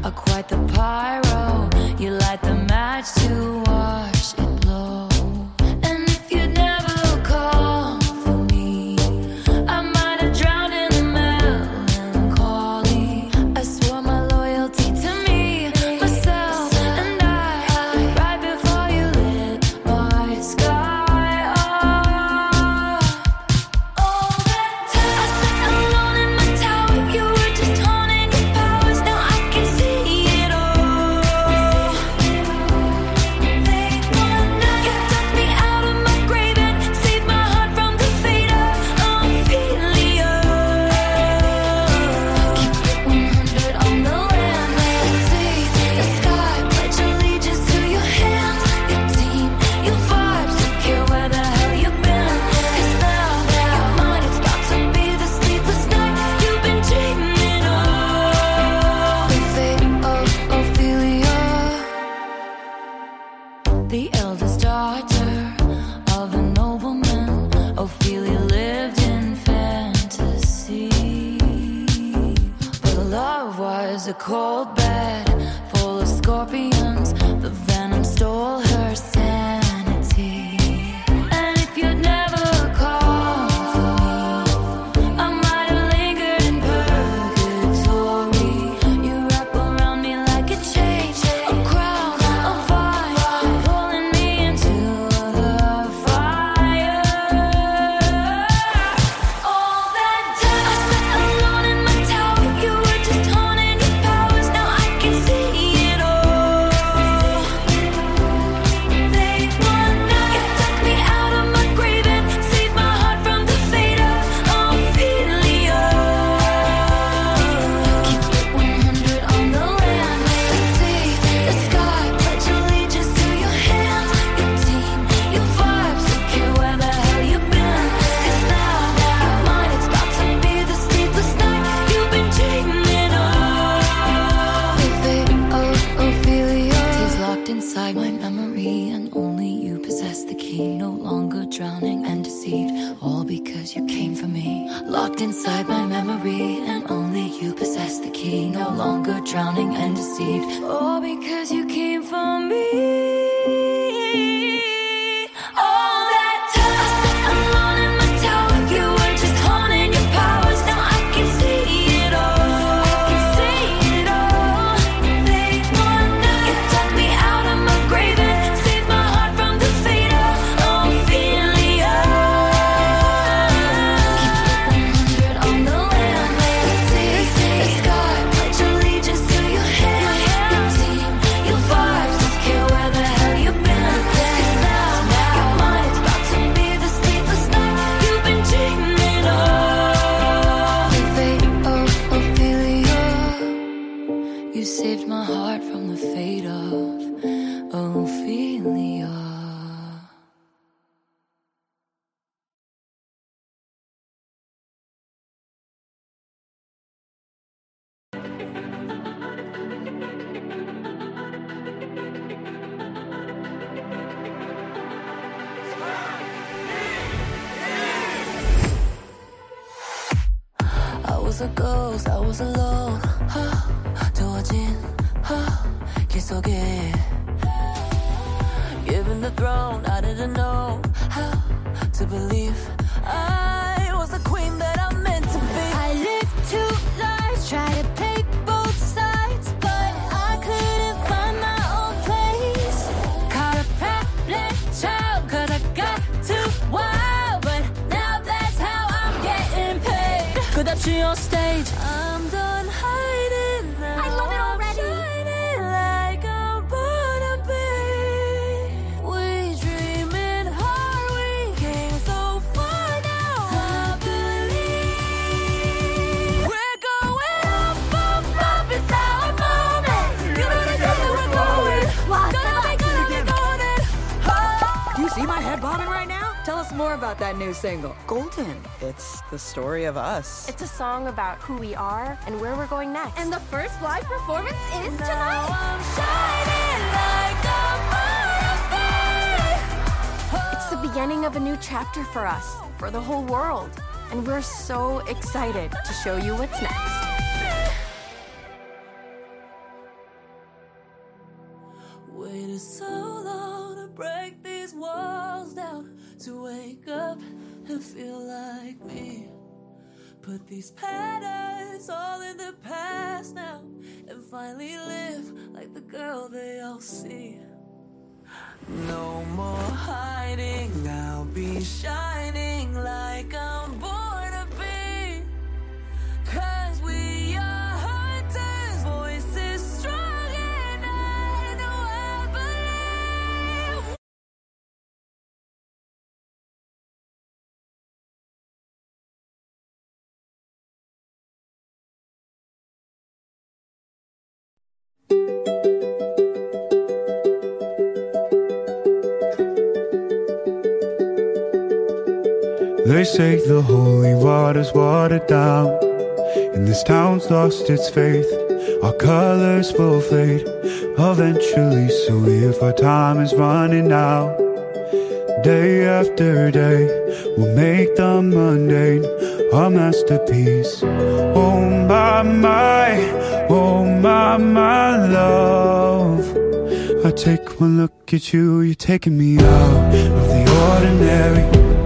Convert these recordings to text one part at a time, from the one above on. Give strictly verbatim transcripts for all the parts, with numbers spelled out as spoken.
are quite the pyro. You light the match to watch it blow. And if you'd never call for me, I might have drowned in the melancholy. I swore my loyalty to me, myself, and I, right before you lit my sky up. All that time I sat alone in my tower, you were just honing your powers. Now I can see it all. Late one night, you dug me out of my grave and saved my heart from the fate of Ophelia. Keep it one hundred on the land, lay the sea, the sky, pledge allegiance to your hands, your team, your vibes. Don't care where the hell you've been, 'cause now your mind is about to be the sleepless night you've been dreaming of. The fate of Ophelia, the eldest daughter of a nobleman. Ophelia lived in fantasy, but her love was a cold bed full of scorpions. The venom stole her sanity. And if you'd never called for me, I might have lingered in purgatory. You wrap around me like a chain, a crown, a vine, pulling me into the fire. All that time I sat alone in my tower, you were just honing your powers. Now I can see it all. Late one night, you dug me out of my grave and saved my heart from the fate of Ophelia. Keep it one hundred on the land, lay the sea, the sky, pledge allegiance to your hands, your team, your vibes. Don't care where the hell you've been, 'cause now your mind is about to be the sleepless night you've been dreaming of. The fate of Ophelia, tears locked inside my memory, and only you possess the key. No longer drowning and deceived, all because you came for me. Locked inside my memory, and only you possess the key. No longer drowning and deceived, all because you came for me. All that time I sat alone in my tower, you were just honing your powers. Now I can see it all. I can see it all. Late one night, you dug me out of my grave and saved my heart from the fate of Ophelia. Keep it one hundred on the land, lay the sea, the sky, pledge allegiance to your hands, your team, your vibes. Don't care where the hell you've been, 'cause now your mind is about to be the sleepless night you've been dreaming of. The fate of Ophelia, you saved my heart from the fate of Ophelia. I was a ghost, I was alone. 두어진 길 속에, given the throne, I didn't know how to believe I was the queen that I'm meant to be. I lived two lives, tried to play both sides, but I couldn't find my own place. Caught a pregnant child, 'cause I got too wild, but now that's how I'm getting paid. 끝없이 on stage, I'm done hiding now. I love it already. I'm shining like I'm born to be. We dreaming hard, we came so far now. I believe we're going up, up, up. It's our moment. You know the day we're going. Gonna be, gonna be golden. Do you see my head bobbing right now? Tell us more about that new single. Golden. It's the story of us. It's a song about who we are and where we're going next. And the first live performance is Now tonight. I'm shining like I'm born to be. It's the beginning of a new chapter for us, for the whole world. And we're so excited to show you what's next. Waited so long to break these walls down, to wake up and feel like me. Put these patterns all in the past now, and finally live like the girl they all see. No more hiding, I'll be shining like I'm born to be. Cause we are hunters, voices strong and I know I believe. They say the holy water's watered down, and this town's lost its faith. Our colors will fade eventually, so if our time is running out, day after day, we'll make the mundane our masterpiece. Oh my, my, oh my, my love, I take one look at you, you're taking me out of the ordinary.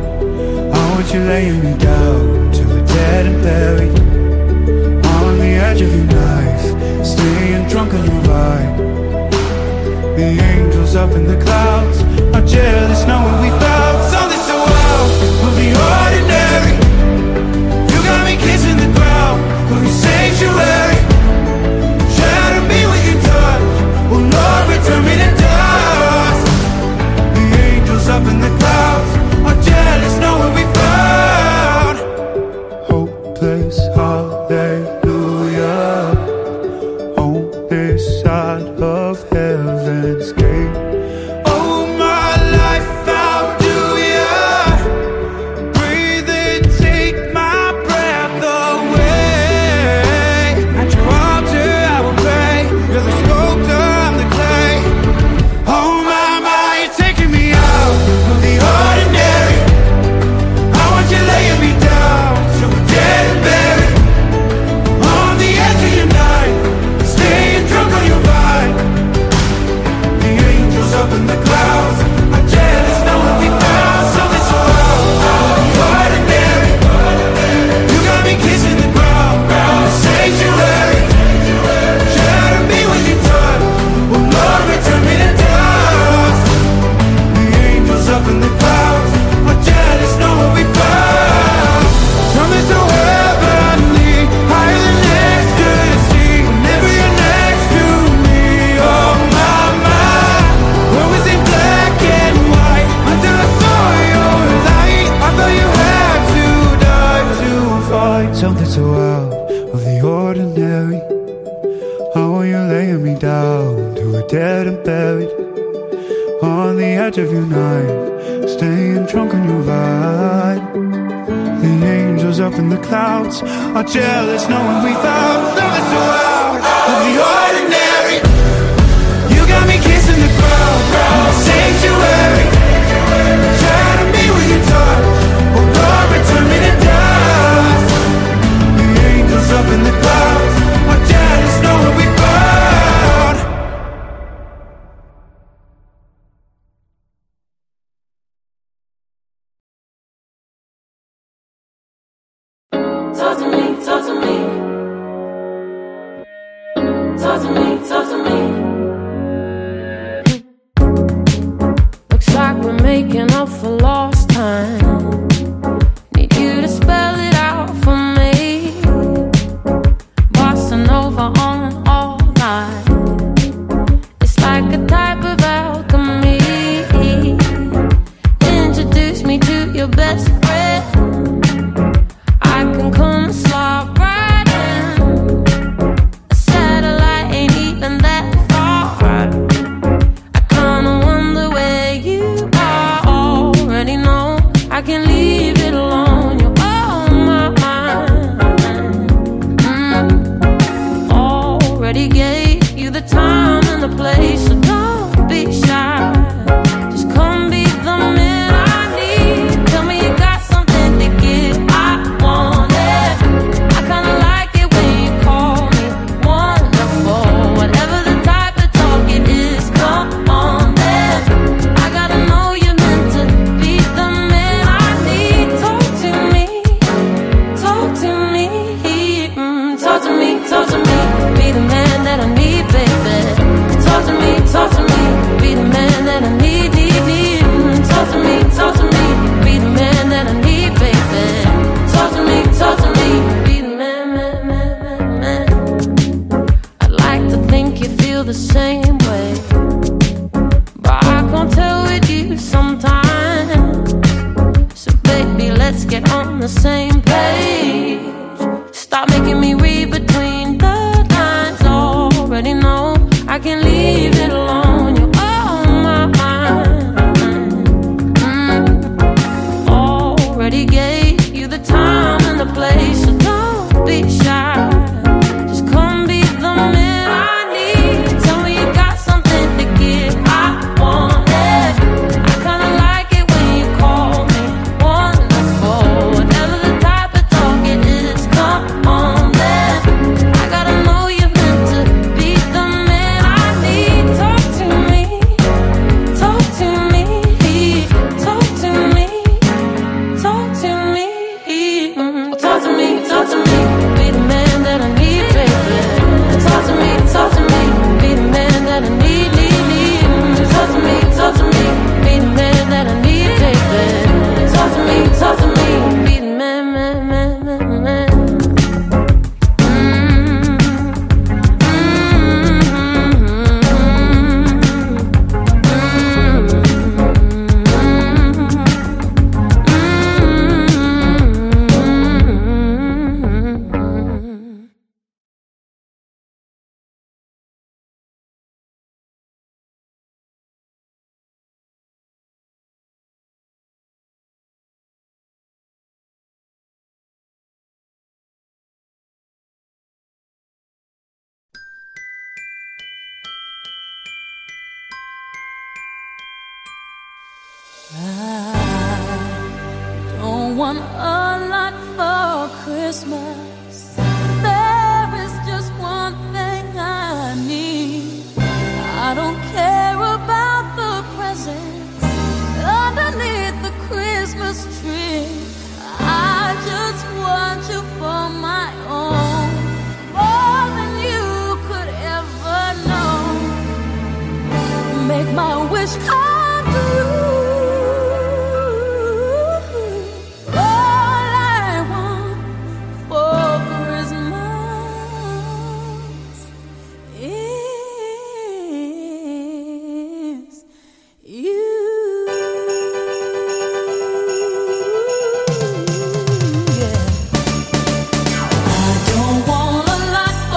I want you laying me down till we're dead and buried, on the edge of your knife, staying drunk on your vibe. The angels up in the clouds are jealous knowing we found something so out of the ordinary. You got me kissing the ground of your sanctuary. Shatter me with your touch, oh Lord, return me to dust. The angels up in the clouds are jealous knowing we found hopeless hallelujah on this side of heaven's gate. Oh my life, how do ya breathe and take my breath away? At your altar I will pray, you're the sculptor, I'm the clay. Oh my, my, you're taking me out of the ordinary. I want you laying me down so we're dead and buried, on the edge of your night, staying drunk on your vibe. The angels up in the clouds are jealous knowing we found something so out of the ordinary. You got me kissing the ground, the sanctuary. Shatter me with your touch, oh Lord, return me to dust. The angels up in the clouds are jealous knowing we found something so heavenly, higher than ecstasy. Whenever you're next to me, oh my, my, what was in black and white until I saw your light? I thought you had to die to find something so out of the ordinary. How are you laying me down to a dead and buried, on the edge of your night, staying drunk on your vibe. The angels up in the clouds are jealous knowing we found something so out of the ordinary. You got me kissing the ground, the sanctuary. Shatter me with your touch, oh Lord, return me to dust. The angels up in the clouds are jealous knowing we found. Talk to me, talk to me. Talk to me, talk to me. Looks like we're making up for lost time. Need you to spell it out for me. Bossa Nova on all night. It's like a type of alchemy. Introduce me to your best friend. I can come slide right in. A satellite ain't even that. the same way, but I can't tell with you sometimes. So baby, let's get on the same page. Stop making me read between the lines. Already know I can leave it alone. You're on my mind. mm. Already gave you the time and the place, so don't be shy. Just come be the man I need. Tell me you got something to give. I want it. I kinda like it when you call me wonderful. Whatever the type of talk it is, come on then. I gotta know you're meant to be the man I need. Talk to me, talk to me, talk to me, talk to me, mm, talk to me, talk to me. Be the man that I need, baby. Talk to me, talk to me. Be the man that I need, need, need. Mm, talk to me, talk to me. Be the man that I need, baby. Talk to me, talk to me. Be the man, man, man, man, man. Don't want a lot for Christmas. There is just one thing I need. I don't care about the presents underneath the Christmas tree. I just want you for my own, more than you could ever know. Make my wish come true.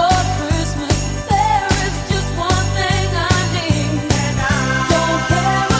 Care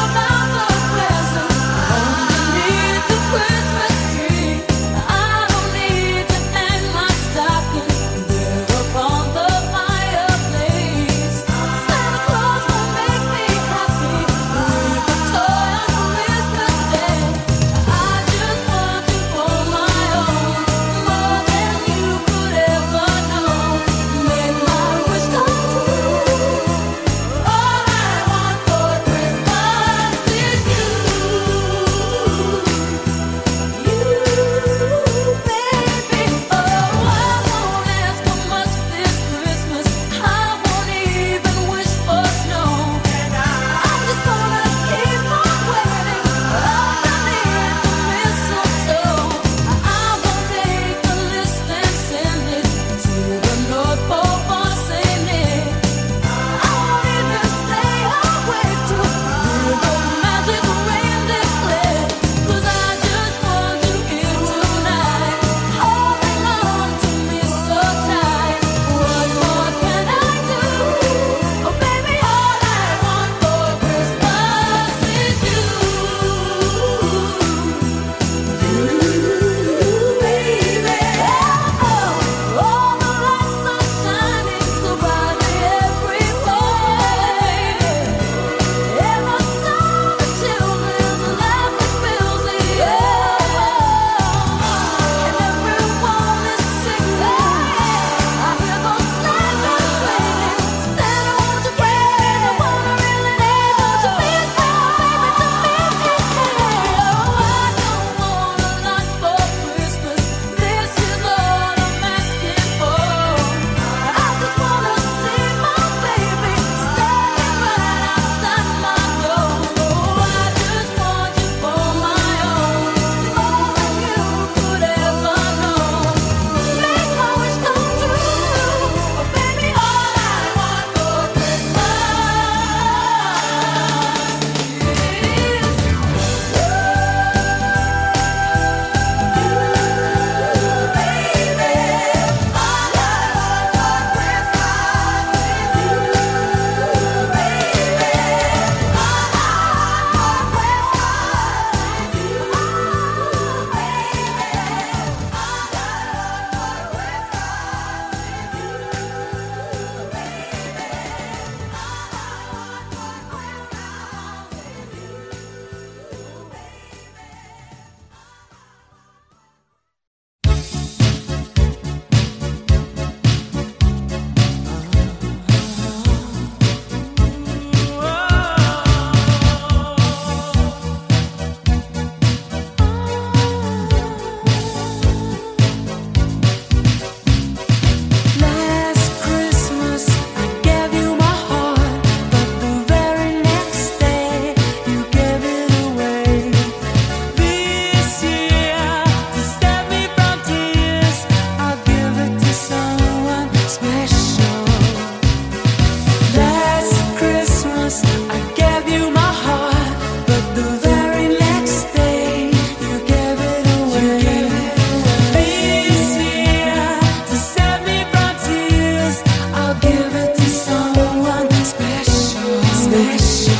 Christmas, I gave you my heart, but the very next day you gave it away. This year, to save me from tears, I'll give it to someone special, special.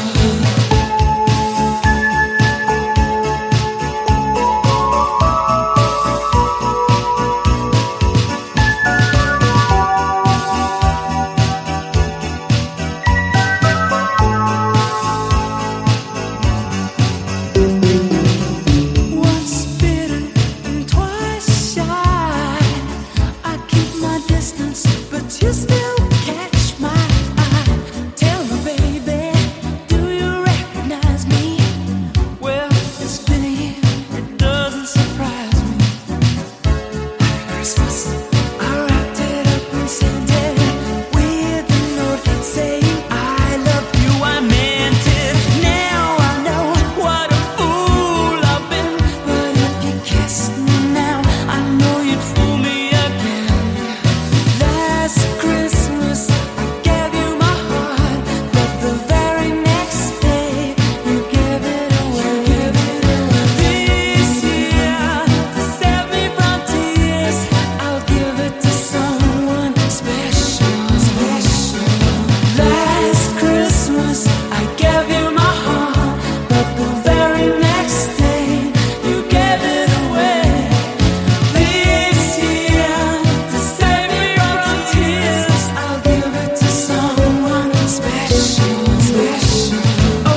Once bitten and twice shy, I keep my distance, but you still catch my eye. Tell me, baby, do you recognize me? Well, it's been a year, it doesn't surprise me. Christmas, I wrapped it up and sent it with a note saying I love you, I meant it. Now I know what a fool I've been, but if you kissed me now, I know you'd fool me again. Last Christmas, I gave you my heart, but the very next day, you gave it away. This year, to save me from tears, I'll give it to someone special, special. Last Christmas, I gave you my heart, but the very next day, you gave it away. This year, to save me from tears, I'll give it to someone special, special. Oh,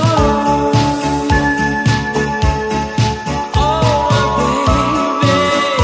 oh, baby.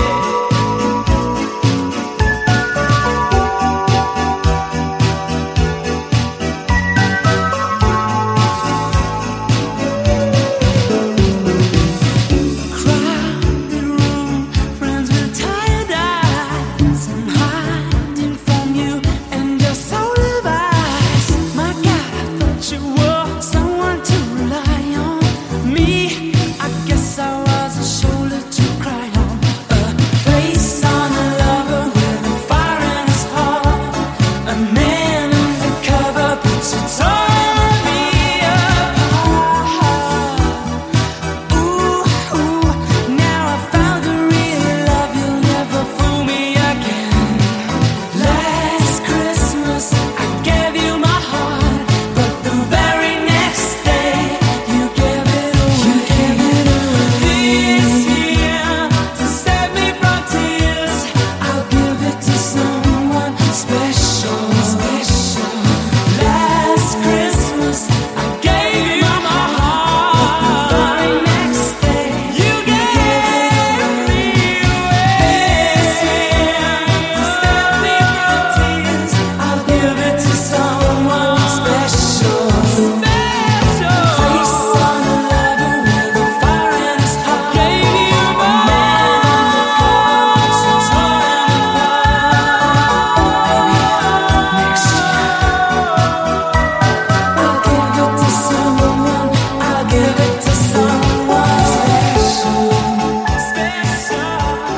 Crowded room, friends with tired eyes. I'm hiding from you and your soul of eyes. My God, I thought you were someone to rely on. Me, I guess I was a shoulder to cry on. A face on a lover with a fire in his heart. A man undercover, so torn me apart. Ooh, ooh, now I found a real love, you'll never fool me again. Last Christmas, I gave you my heart, but the very next day, you gave it away. This year, to save me from tears, I'll give it to someone special, special. Last Christmas, I gave you my heart, but the very next day, you gave me away. This year, to save me from tears, I'll give it to someone special, special. Face on a lover with a fire in his heart. Gave you my heart, so torn apart. Maybe next year, I'll give it to someone. I'll give it to someone special, special.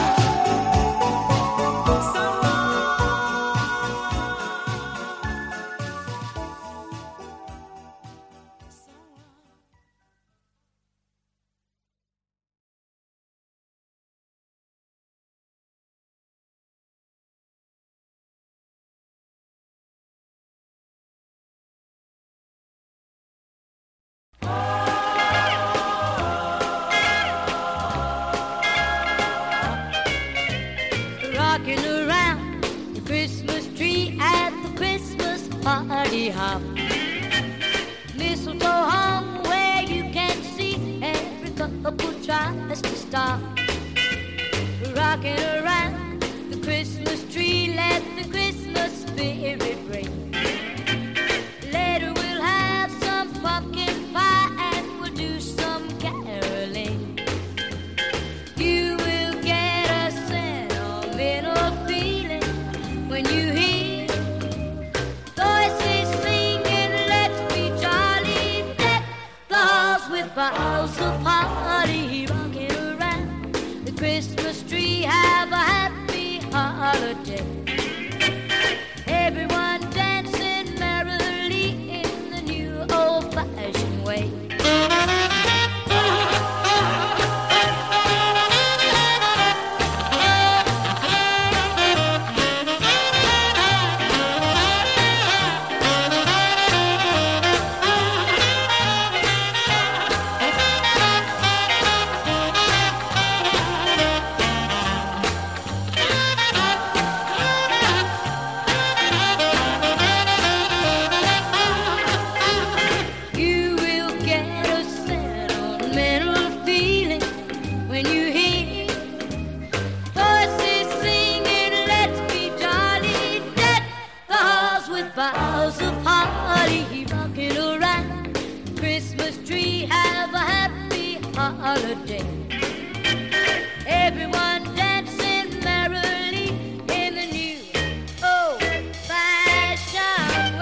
Rocking around the Christmas tree at the Christmas party hop. Mistletoe hung where you can see every couple tries to stop. Rocking around the Christmas tree, let the Christmas spirit ring. Later we'll have some pumpkin pie and we'll do some caroling. You will get a sentimental feeling when you hear voices singing, let's be jolly, deck the halls with boughs of holly. Rocking around the Christmas tree, have a happy holiday. Everyone holiday. Everyone dancing merrily in the new old-fashioned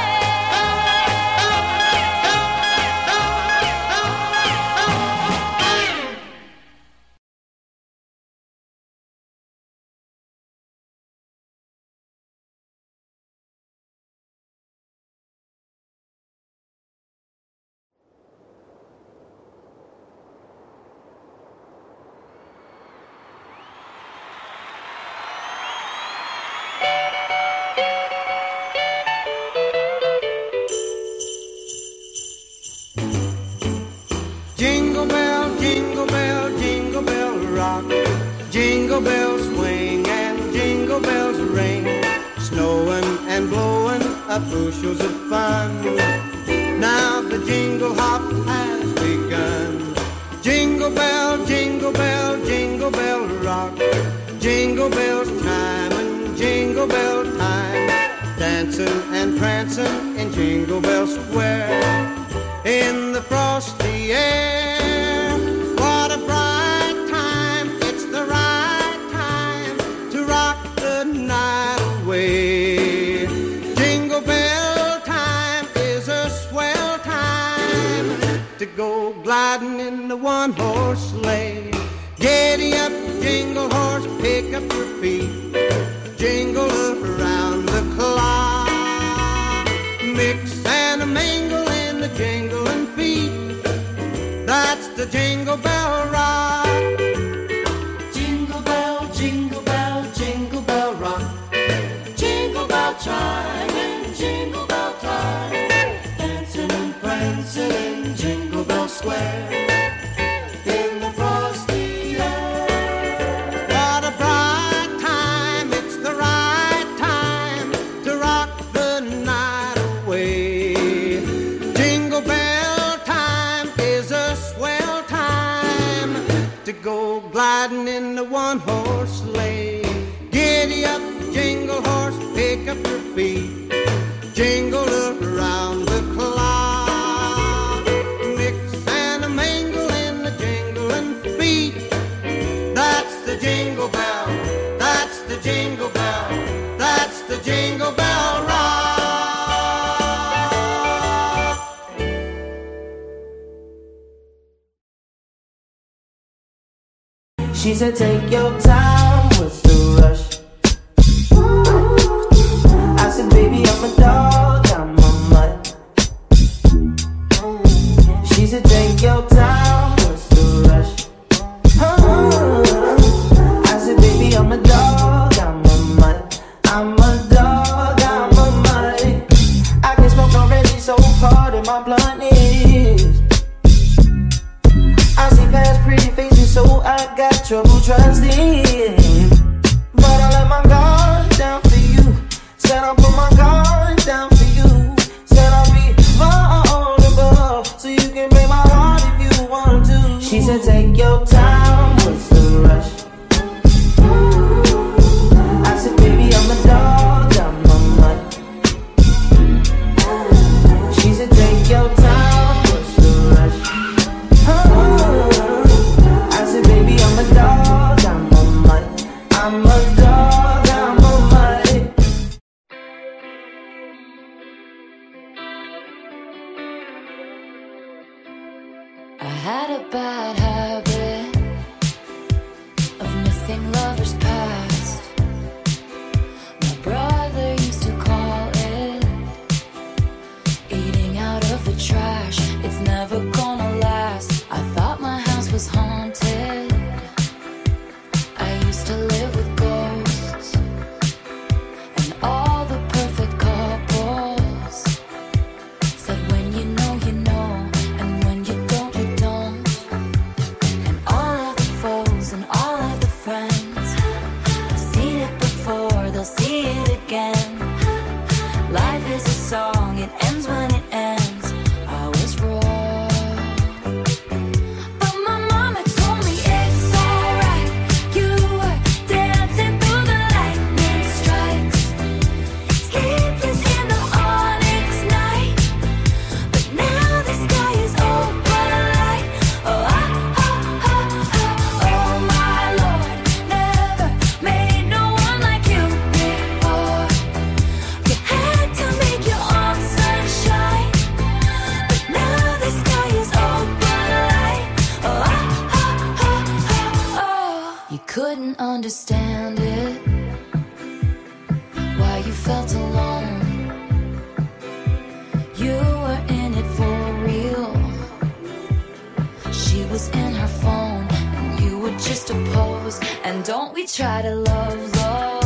Jingle bell, jingle bell, jingle bell rock. Jingle bells swing and jingle bells ring. Snowing and blowing up bushels of fun. Now the jingle hop has begun. Jingle bell, jingle bell, jingle bell rock. Jingle bells time and jingle bell time. Dancing and prancing in Jingle Bell Square. In the frosty air, what a bright time. It's the right time to rock the night away. Jingle bell time is a swell time to go gliding in the one-horse sleigh. Giddy up, jingle horse, pick up your feet. Jingle around the clock. Mix and a mingle in the jingling feet. That's the Jingle Bell Rock. Jingle bell, jingle bell, jingle bell rock. Jingle bell chime and jingle bell time. Dancing and prancing in Jingle Bell Square. In the frosty air. What a bright time, it's the right time to rock the night away. Jingle bell time is a swell time to go gliding in the one-horse sleigh. Giddy up, jingle horse, pick up your feet. Jingle around the clock. Mix and a mingle in the jingling feet. That's the Jingle Bell, that's the Jingle Bell, that's the Jingle Bell Rock. She said, take your time, what's the rush? I said, baby, I'm a dog, I'm a mutt. She said, take your time, what's the rush? I said, baby, I'm a dog, I'm a mutt. I'm a dog, I'm a mutt. I can smoke already, so hard in my blunt is. I see past pretty faces, so I got trouble trusting. But I let my guard down for you. Said I'll put my guard down for you. Said I'll be vulnerable, so you can break my heart if you want to. She said, take your time, what's the rush? I said, baby, I'm a dog, I'm a mutt. She said, take your time, what's the rush? I said, baby, I'm a dog, I'm a mutt. I'm a dog, I'm a mutt. I had a bad habit of missing lovers past. My brother used to call it eating out of the trash. It's never gonna last. I thought my house was haunted. I used to live with ghosts and all the perfect couples said when you know, you know, and when you don't, you don't. And all of the foes and all of the friends you were in it for real. She was in her phone and you were just a pose. And don't we try to love, love